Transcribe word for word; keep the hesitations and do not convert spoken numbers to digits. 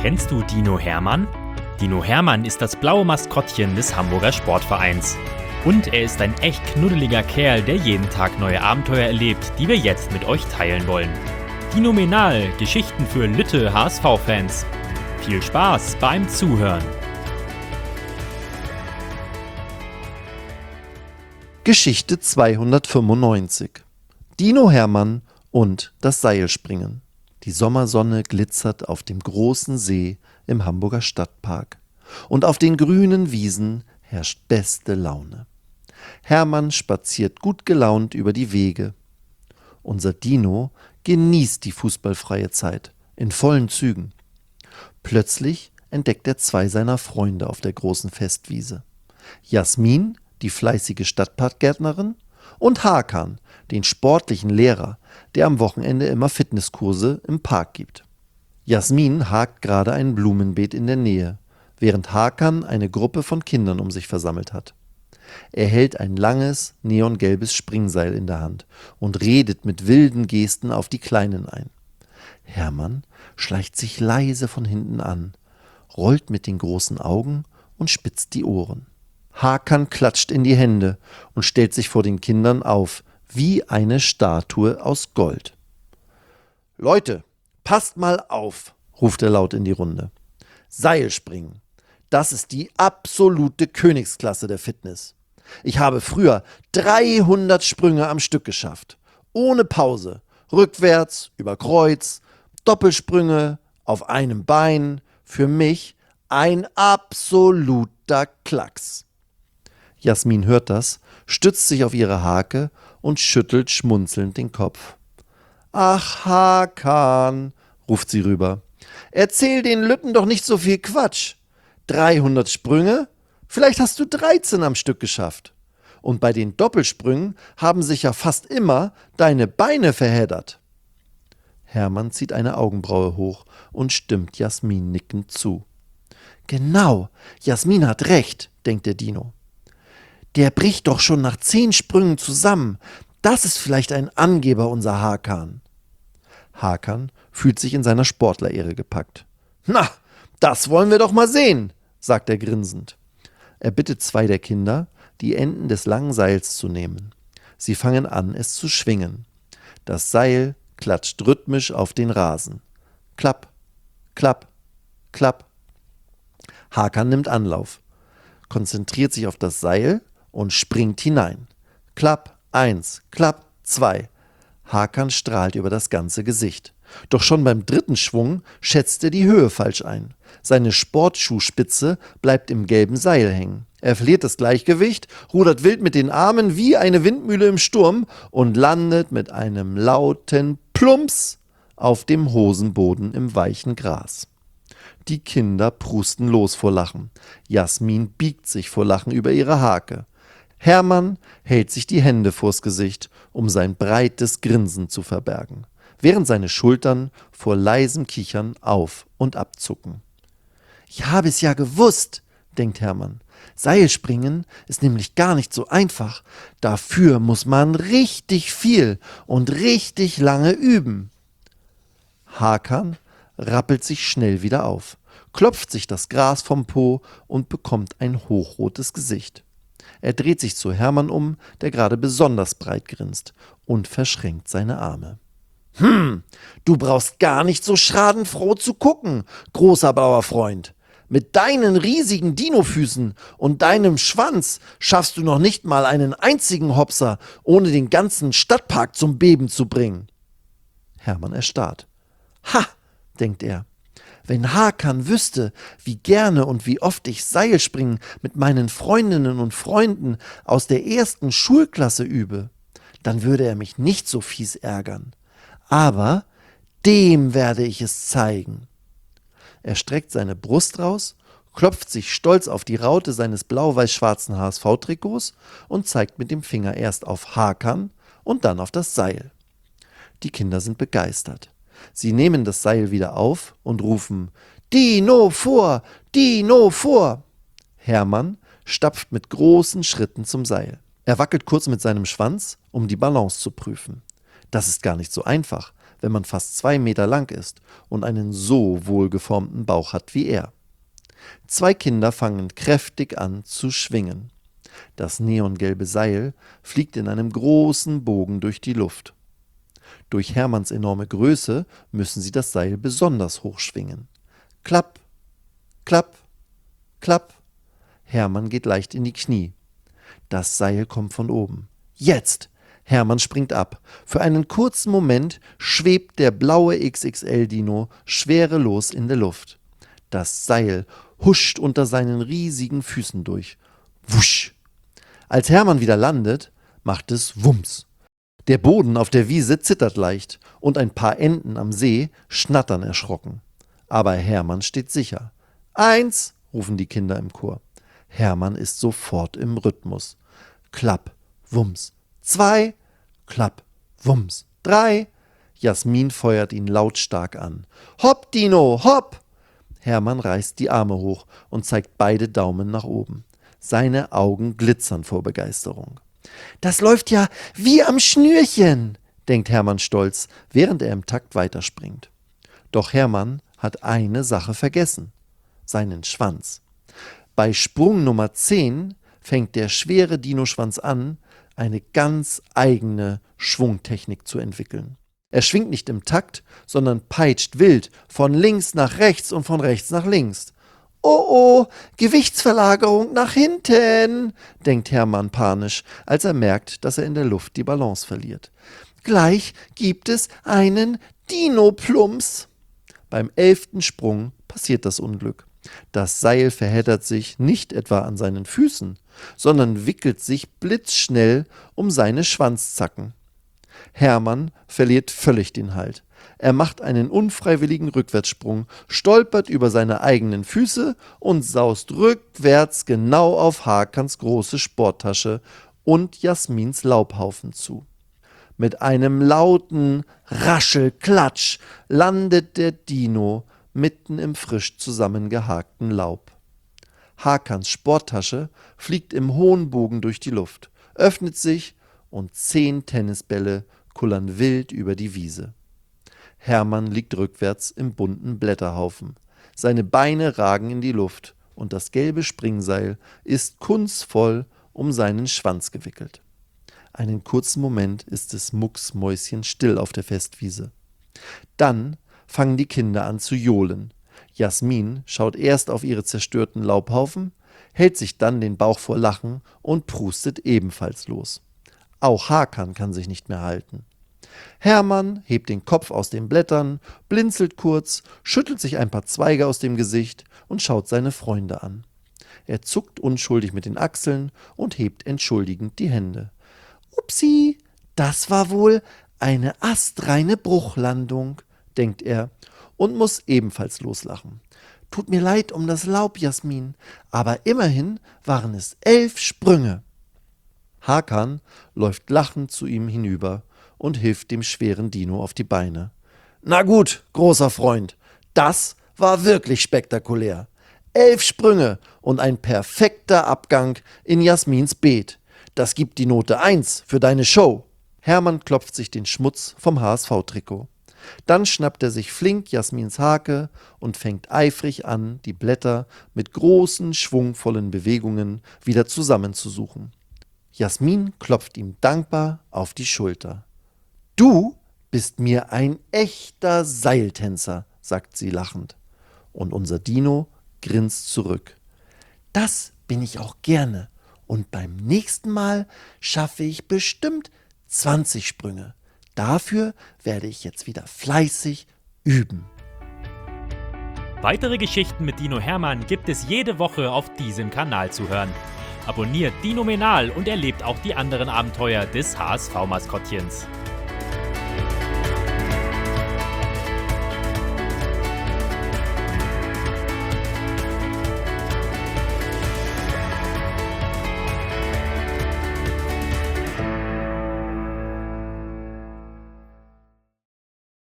Kennst du Dino Hermann? Dino Hermann ist das blaue Maskottchen des Hamburger Sportvereins. Und er ist ein echt knuddeliger Kerl, der jeden Tag neue Abenteuer erlebt, die wir jetzt mit euch teilen wollen. Dinomenal, Geschichten für Lütte H S V-Fans. Viel Spaß beim Zuhören. Geschichte zweihundertfünfundneunzig. Dino Hermann und das Seilspringen. Die Sommersonne glitzert auf dem großen See im Hamburger Stadtpark. Und auf den grünen Wiesen herrscht beste Laune. Hermann spaziert gut gelaunt über die Wege. Unser Dino genießt die fußballfreie Zeit in vollen Zügen. Plötzlich entdeckt er zwei seiner Freunde auf der großen Festwiese. Jasmin, die fleißige Stadtparkgärtnerin, und Hakan, den sportlichen Lehrer, der am Wochenende immer Fitnesskurse im Park gibt. Jasmin hakt gerade ein Blumenbeet in der Nähe, während Hakan eine Gruppe von Kindern um sich versammelt hat. Er hält ein langes, neongelbes Springseil in der Hand und redet mit wilden Gesten auf die Kleinen ein. Hermann schleicht sich leise von hinten an, rollt mit den großen Augen und spitzt die Ohren. Hakan klatscht in die Hände und stellt sich vor den Kindern auf, wie eine Statue aus Gold. »Leute, passt mal auf«, ruft er laut in die Runde. »Seilspringen, das ist die absolute Königsklasse der Fitness. Ich habe früher dreihundert Sprünge am Stück geschafft, ohne Pause, rückwärts, über Kreuz, Doppelsprünge, auf einem Bein, für mich ein absoluter Klacks.« Jasmin hört das, stützt sich auf ihre Hake und schüttelt schmunzelnd den Kopf. »Ach, Hakan«, ruft sie rüber, »erzähl den Lütten doch nicht so viel Quatsch. dreihundert Sprünge? Vielleicht hast du dreizehn am Stück geschafft. Und bei den Doppelsprüngen haben sich ja fast immer deine Beine verheddert.« Hermann zieht eine Augenbraue hoch und stimmt Jasmin nickend zu. »Genau, Jasmin hat recht«, denkt der Dino. »Der bricht doch schon nach zehn Sprüngen zusammen. Das ist vielleicht ein Angeber, unser Hakan.« Hakan fühlt sich in seiner Sportlerehre gepackt. »Na, das wollen wir doch mal sehen«, sagt er grinsend. Er bittet zwei der Kinder, die Enden des langen Seils zu nehmen. Sie fangen an, es zu schwingen. Das Seil klatscht rhythmisch auf den Rasen. Klapp, klapp, klapp. Hakan nimmt Anlauf, konzentriert sich auf das Seil und springt hinein. Klapp, eins, klapp, zwei. Hakan strahlt über das ganze Gesicht. Doch schon beim dritten Schwung schätzt er die Höhe falsch ein. Seine Sportschuhspitze bleibt im gelben Seil hängen. Er verliert das Gleichgewicht, rudert wild mit den Armen wie eine Windmühle im Sturm und landet mit einem lauten Plumps auf dem Hosenboden im weichen Gras. Die Kinder prusten los vor Lachen. Jasmin biegt sich vor Lachen über ihre Hake. Hermann hält sich die Hände vors Gesicht, um sein breites Grinsen zu verbergen, während seine Schultern vor leisem Kichern auf- und abzucken. »Ich habe es ja gewusst«, denkt Hermann. »Seilspringen ist nämlich gar nicht so einfach. Dafür muss man richtig viel und richtig lange üben.« Hakan rappelt sich schnell wieder auf, klopft sich das Gras vom Po und bekommt ein hochrotes Gesicht. Er dreht sich zu Hermann um, der gerade besonders breit grinst, und verschränkt seine Arme. »Hm, du brauchst gar nicht so schadenfroh zu gucken, großer blauer Freund. Mit deinen riesigen Dinofüßen und deinem Schwanz schaffst du noch nicht mal einen einzigen Hopser, ohne den ganzen Stadtpark zum Beben zu bringen.« Hermann erstarrt. »Ha«, denkt er, »wenn Hakan wüsste, wie gerne und wie oft ich Seilspringen mit meinen Freundinnen und Freunden aus der ersten Schulklasse übe, dann würde er mich nicht so fies ärgern. Aber dem werde ich es zeigen.« Er streckt seine Brust raus, klopft sich stolz auf die Raute seines blau-weiß-schwarzen H S V-Trikots und zeigt mit dem Finger erst auf Hakan und dann auf das Seil. Die Kinder sind begeistert. Sie nehmen das Seil wieder auf und rufen »Dino vor! Dino vor!« Hermann stapft mit großen Schritten zum Seil. Er wackelt kurz mit seinem Schwanz, um die Balance zu prüfen. Das ist gar nicht so einfach, wenn man fast zwei Meter lang ist und einen so wohlgeformten Bauch hat wie er. Zwei Kinder fangen kräftig an zu schwingen. Das neongelbe Seil fliegt in einem großen Bogen durch die Luft. Durch Hermanns enorme Größe müssen sie das Seil besonders hoch schwingen. Klapp, klapp, klapp. Hermann geht leicht in die Knie. Das Seil kommt von oben. Jetzt! Hermann springt ab. Für einen kurzen Moment schwebt der blaue X X L-Dino schwerelos in der Luft. Das Seil huscht unter seinen riesigen Füßen durch. Wusch! Als Hermann wieder landet, macht es Wumms. Der Boden auf der Wiese zittert leicht und ein paar Enten am See schnattern erschrocken. Aber Hermann steht sicher. Eins, rufen die Kinder im Chor. Hermann ist sofort im Rhythmus. Klapp, Wumms. Zwei, klapp, Wumms. Drei. Jasmin feuert ihn lautstark an. Hopp, Dino, hopp! Hermann reißt die Arme hoch und zeigt beide Daumen nach oben. Seine Augen glitzern vor Begeisterung. Das läuft ja wie am Schnürchen, denkt Hermann stolz, während er im Takt weiterspringt. Doch Hermann hat eine Sache vergessen: seinen Schwanz. Bei Sprung Nummer zehn fängt der schwere Dinoschwanz an, eine ganz eigene Schwungtechnik zu entwickeln. Er schwingt nicht im Takt, sondern peitscht wild von links nach rechts und von rechts nach links. Oh oh, Gewichtsverlagerung nach hinten, denkt Hermann panisch, als er merkt, dass er in der Luft die Balance verliert. Gleich gibt es einen Dino-Plumps. Beim elften Sprung passiert das Unglück. Das Seil verheddert sich nicht etwa an seinen Füßen, sondern wickelt sich blitzschnell um seine Schwanzzacken. Hermann verliert völlig den Halt. Er macht einen unfreiwilligen Rückwärtssprung, stolpert über seine eigenen Füße und saust rückwärts genau auf Hakans große Sporttasche und Jasmins Laubhaufen zu. Mit einem lauten Raschelklatsch landet der Dino mitten im frisch zusammengehakten Laub. Hakans Sporttasche fliegt im hohen Bogen durch die Luft, öffnet sich und zehn Tennisbälle kullern wild über die Wiese. Hermann liegt rückwärts im bunten Blätterhaufen. Seine Beine ragen in die Luft und das gelbe Springseil ist kunstvoll um seinen Schwanz gewickelt. Einen kurzen Moment ist es mucksmäuschenstill auf der Festwiese. Dann fangen die Kinder an zu johlen. Jasmin schaut erst auf ihre zerstörten Laubhaufen, hält sich dann den Bauch vor Lachen und prustet ebenfalls los. Auch Hakan kann sich nicht mehr halten. Hermann hebt den Kopf aus den Blättern, blinzelt kurz, schüttelt sich ein paar Zweige aus dem Gesicht und schaut seine Freunde an. Er zuckt unschuldig mit den Achseln und hebt entschuldigend die Hände. Upsi, das war wohl eine astreine Bruchlandung, denkt er und muss ebenfalls loslachen. Tut mir leid um das Laub, Jasmin, aber immerhin waren es elf Sprünge. Hakan läuft lachend zu ihm hinüber und hilft dem schweren Dino auf die Beine. Na gut, großer Freund, das war wirklich spektakulär. Elf Sprünge und ein perfekter Abgang in Jasmins Beet. Das gibt die Note eins für deine Show. Hermann klopft sich den Schmutz vom H S V-Trikot. Dann schnappt er sich flink Jasmins Hake und fängt eifrig an, die Blätter mit großen, schwungvollen Bewegungen wieder zusammenzusuchen. Jasmin klopft ihm dankbar auf die Schulter. Du bist mir ein echter Seiltänzer, sagt sie lachend. Und unser Dino grinst zurück. Das bin ich auch gerne. Und beim nächsten Mal schaffe ich bestimmt zwanzig Sprünge. Dafür werde ich jetzt wieder fleißig üben. Weitere Geschichten mit Dino Hermann gibt es jede Woche auf diesem Kanal zu hören. Abonniert Dinomenal und erlebt auch die anderen Abenteuer des H S V-Maskottchens.